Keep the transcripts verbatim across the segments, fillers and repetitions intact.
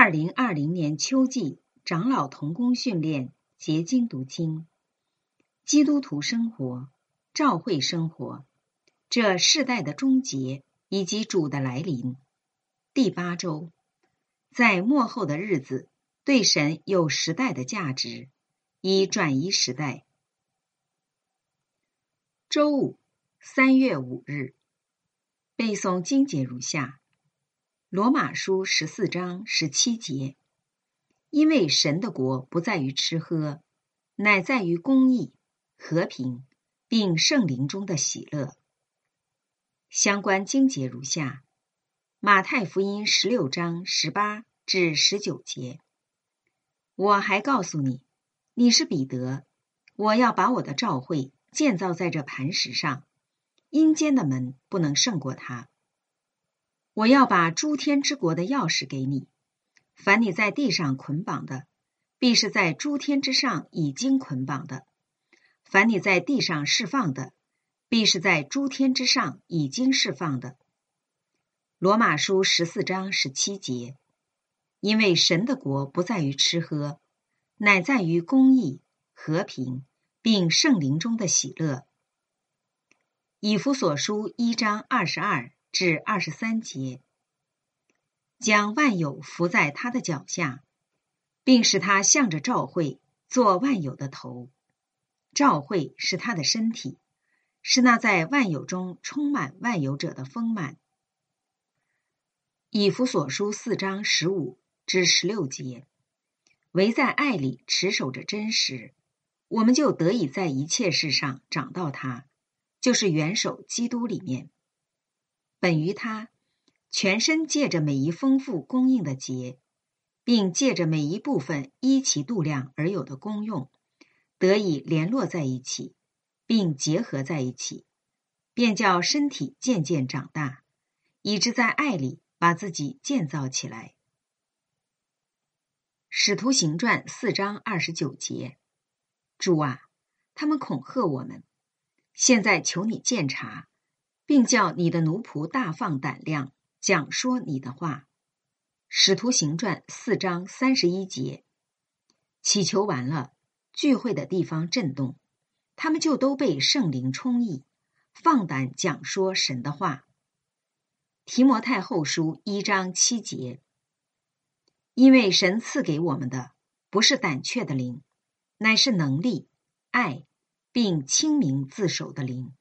二零二零年秋季长老同工训练结晶读经，基督徒生活、教会生活，这世代的终结以及主的来临。第八周，在末后的日子，对神有时代的价值，以转移时代。周五，三月五日，背诵经节如下：罗马书十四章十七节，因为神的国不在于吃喝，乃在于公义、和平，并圣灵中的喜乐。相关经节如下：马太福音十六章十八至十九节，我还告诉你，你是彼得，我要把我的召会建造在这磐石上，阴间的门不能胜过它。我要把诸天之国的钥匙给你，凡你在地上捆绑的，必是在诸天之上已经捆绑的；凡你在地上释放的，必是在诸天之上已经释放的。罗马书十四章十七节，因为神的国不在于吃喝，乃在于公义、和平，并圣灵中的喜乐。以弗所书一章二十二至二十三节，将万有伏在他的脚下，并使他向着召会做万有的头。召会是他的身体，是那在万有中充满万有者的丰满。以弗所书四章十五至十六节，唯在爱里持守着真实，我们就得以在一切事上长到他，就是元首基督里面。本于他，全身借着每一丰富供应的节，并借着每一部分依其度量而有的功用，得以联络在一起，并结合在一起，便叫身体渐渐长大，以致在爱里把自己建造起来。使徒行传四章二十九节，主啊，他们恐吓我们，现在求你鉴察，并叫你的奴仆大放胆量，讲说你的话。使徒行传四章三十一节，祈求完了，聚会的地方震动，他们就都被圣灵充溢，放胆讲说神的话。提摩太后书一章七节，因为神赐给我们的不是胆怯的灵，乃是能力、爱，并清明自守的灵。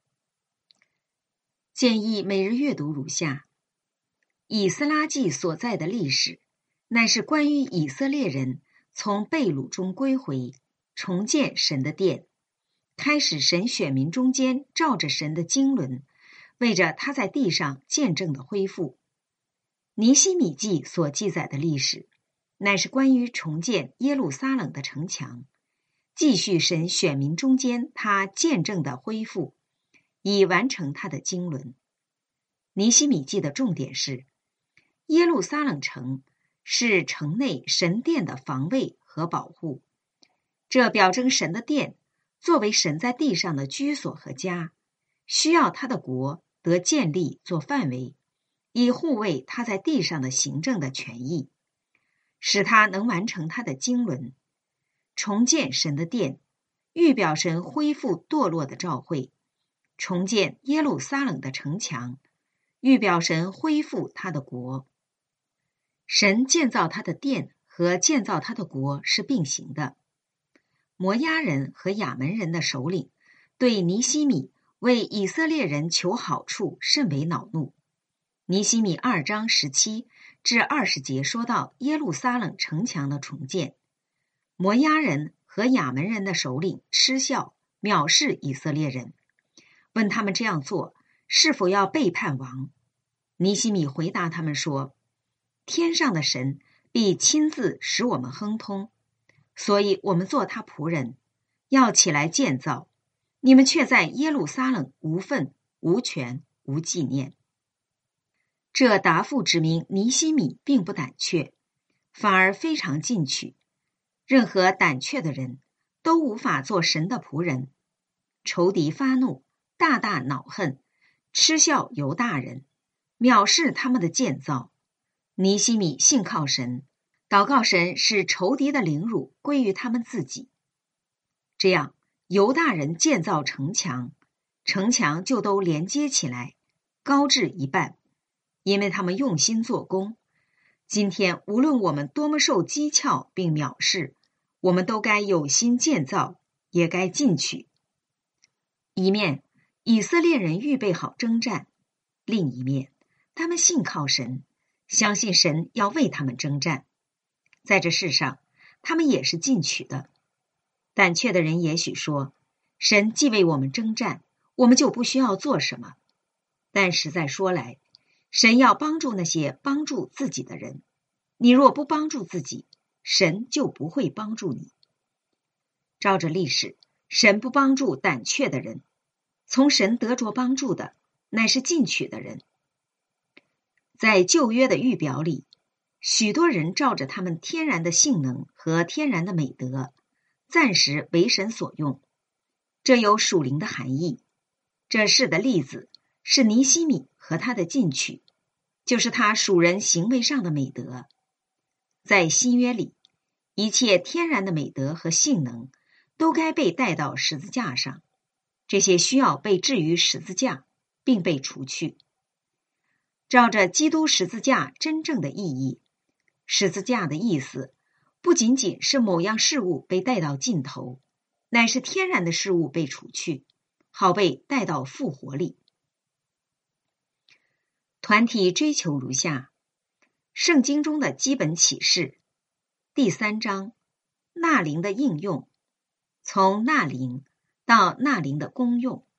建议每日阅读如下：以斯拉记所在的历史，乃是关于以色列人从被掳中归回，重建神的殿，开始神选民中间照着神的经纶，为着他在地上见证的恢复。尼希米记所记载的历史，乃是关于重建耶路撒冷的城墙，继续神选民中间他见证的恢复，以完成他的经纶。尼希米记的重点是，耶路撒冷城是城内神殿的防卫和保护，这表征神的殿作为神在地上的居所和家，需要他的国得建立做范围，以护卫他在地上的行政的权益，使他能完成他的经纶。重建神的殿，预表神恢复堕落的召会；重建耶路撒冷的城墙，预表神恢复他的国。神建造他的殿和建造他的国是并行的。摩押人和亚门人的首领对尼希米为以色列人求好处甚为恼怒。尼希米二章十七至二十节说到耶路撒冷城墙的重建，摩押人和亚门人的首领嗤笑藐视以色列人，问他们这样做是否要背叛王。尼希米回答他们说，天上的神必亲自使我们亨通，所以我们做他仆人，要起来建造，你们却在耶路撒冷无份、无权、无纪念。这答复指明尼希米并不胆怯，反而非常进取。任何胆怯的人都无法做神的仆人。仇敌发怒，大大恼恨，嗤笑犹大人，藐视他们的建造。尼希米信靠神， 祷告神使仇敌的凌辱归于他们自己。这样，犹大人建造城墙，城墙就都连接起来，高至一半，因为他们用心做工。今天无论我们多么受讥诮并藐视，我们都该有心建造，也该进取。一面，以色列人预备好征战；另一面，他们信靠神，相信神要为他们征战。在这世上，他们也是进取的。胆怯的人也许说，神既为我们征战，我们就不需要做什么。但实在说来，神要帮助那些帮助自己的人。你若不帮助自己，神就不会帮助你。照着历史，神不帮助胆怯的人，从神得着帮助的，乃是进取的人。在旧约的预表里，许多人照着他们天然的性能和天然的美德，暂时为神所用，这有属灵的含义。这事的例子是尼希米和他的进取，就是他属人行为上的美德。在新约里，一切天然的美德和性能都该被带到十字架上，这些需要被置于十字架，并被除去。照着基督十字架真正的意义，十字架的意思不仅仅是某样事物被带到尽头，乃是天然的事物被除去，好被带到复活里。团体追求如下：圣经中的基本启示，第三章，纳灵的应用，从纳灵到纳灵的功用。